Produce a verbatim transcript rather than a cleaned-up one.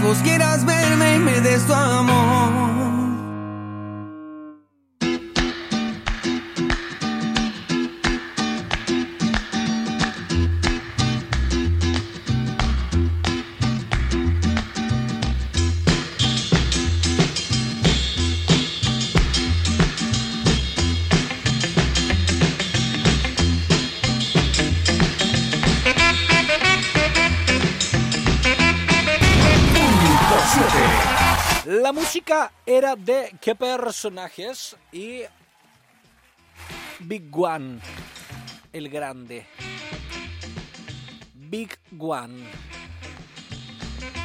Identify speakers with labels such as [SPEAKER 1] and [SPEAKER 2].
[SPEAKER 1] ojos quieras verme y me des tu amor.
[SPEAKER 2] La música era de ¿Qué personajes? Y Big One, el grande. Big One.